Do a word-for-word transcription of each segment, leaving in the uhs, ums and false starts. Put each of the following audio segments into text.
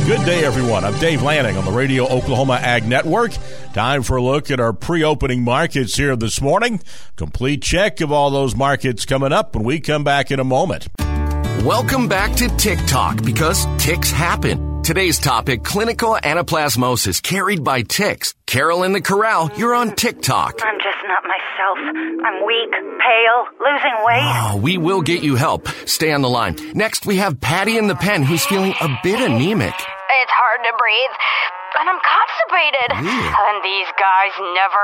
Good day, everyone. I'm Dave Lanning on the Radio Oklahoma Ag Network. Time for a look at our pre-opening markets here this morning. Complete check of all those markets coming up when we come back in a moment. Welcome back to Tick Talk, because ticks happen. Today's topic, clinical anaplasmosis carried by ticks. Carol in the Corral, you're on Tick Talk. I'm just not myself. I'm weak, pale, losing weight. Oh, we will get you help. Stay on the line. Next, we have Patty in the pen, who's feeling a bit anemic. It's hard to breathe, and I'm constipated. Yeah. And these guys never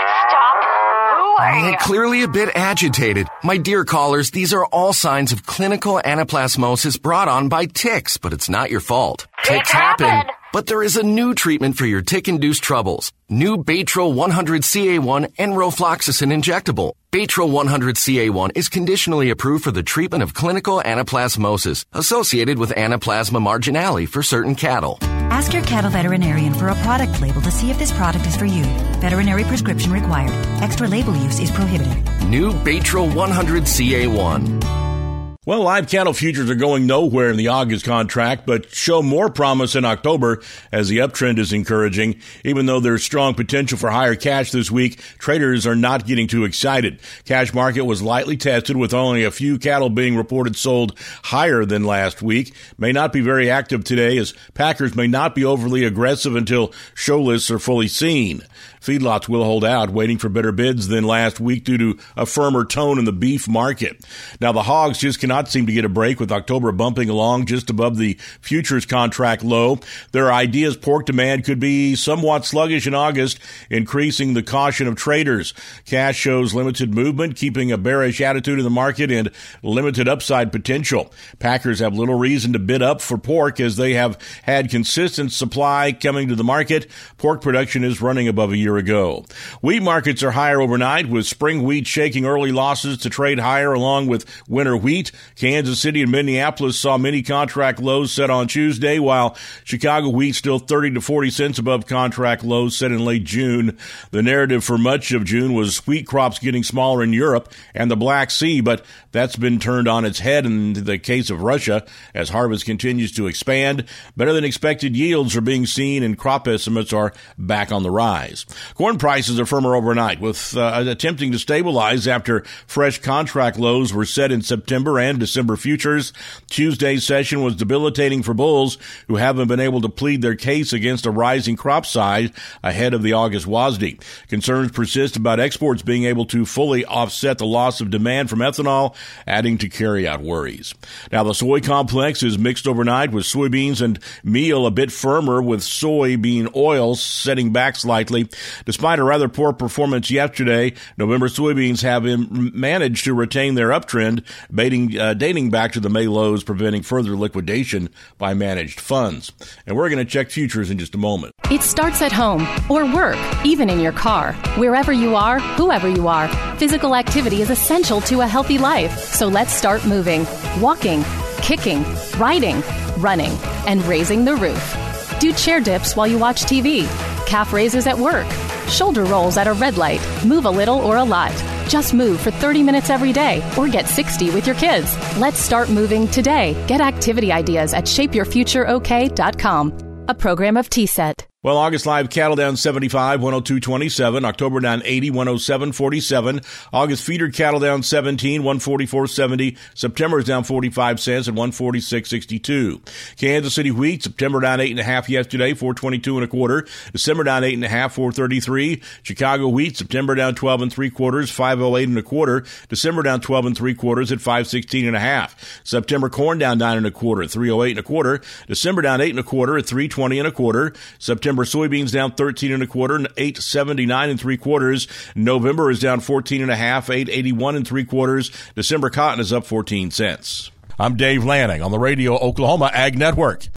stop mooing. And clearly a bit agitated. My dear callers, these are all signs of clinical anaplasmosis brought on by ticks, but it's not your fault. Ticks happen. But there is a new treatment for your tick-induced troubles. New Baytril one hundred C A one enrofloxacin injectable. Baytril one hundred C A one is conditionally approved for the treatment of clinical anaplasmosis associated with Anaplasma marginale for certain cattle. Ask your cattle veterinarian for a product label to see if this product is for you. Veterinary prescription required. Extra label use is prohibited. New Baytril one hundred C A one. Well, live cattle futures are going nowhere in the August contract, but show more promise in October as the uptrend is encouraging. Even though there's strong potential for higher cash this week, traders are not getting too excited. Cash market was lightly tested with only a few cattle being reported sold higher than last week. May not be very active today as packers may not be overly aggressive until show lists are fully seen. Feedlots will hold out, waiting for better bids than last week due to a firmer tone in the beef market. Now, the hogs just cannot seem to get a break, with October bumping along just above the futures contract low. There are ideas pork demand could be somewhat sluggish in August, increasing the caution of traders. Cash shows limited movement, keeping a bearish attitude in the market and limited upside potential. Packers have little reason to bid up for pork as they have had consistent supply coming to the market. Pork production is running above a year ago. Wheat markets are higher overnight, with spring wheat shaking early losses to trade higher along with winter wheat. Kansas City and Minneapolis saw mini contract lows set on Tuesday, while Chicago wheat still thirty to forty cents above contract lows set in late June. The narrative for much of June was wheat crops getting smaller in Europe and the Black Sea, but that's been turned on its head in the case of Russia as harvest continues to expand. Better than expected yields are being seen and crop estimates are back on the rise. Corn prices are firmer overnight, with uh, attempting to stabilize after fresh contract lows were set in September and December futures. Tuesday's session was debilitating for bulls who haven't been able to plead their case against a rising crop size ahead of the August W A S D. Concerns persist about exports being able to fully offset the loss of demand from ethanol, adding to carryout worries. Now, the soy complex is mixed overnight, with soybeans and meal a bit firmer, with soybean oil setting back slightly. Despite a rather poor performance yesterday, November soybeans have managed to retain their uptrend, dating, uh, dating back to the May lows, preventing further liquidation by managed funds. And we're going to check futures in just a moment. It starts at home or work, even in your car. Wherever you are, whoever you are, physical activity is essential to a healthy life. So let's start moving, walking, kicking, riding, running, and raising the roof. Do chair dips while you watch T V, calf raises at work, shoulder rolls at a red light. Move a little or a lot. Just move for thirty minutes every day, or get sixty with your kids. Let's start moving today. Get activity ideas at shape your future o k dot com. A program of T S E T. Well, August live cattle down seventy-five, one oh two twenty-seven. October down eighty, one oh seven forty-seven. August feeder cattle down seventeen, one forty-four seventy. September is down forty-five cents at one forty-six sixty-two. Kansas City wheat, September down eight and a half yesterday, four twenty-two and a quarter. December down eight and a half, four thirty-three. Chicago wheat, September down twelve and three quarters, five oh eight and a quarter. December down twelve and three quarters at five sixteen and a half. September corn down nine and a quarter, three oh eight and a quarter. December down eight and a quarter at three twenty and a quarter. September soybeans down thirteen and a quarter, eight seventy-nine and three quarters. November is down fourteen and a half, eight eighty-one and three quarters. December cotton is up fourteen cents. I'm Dave Lanning on the Radio Oklahoma Ag Network.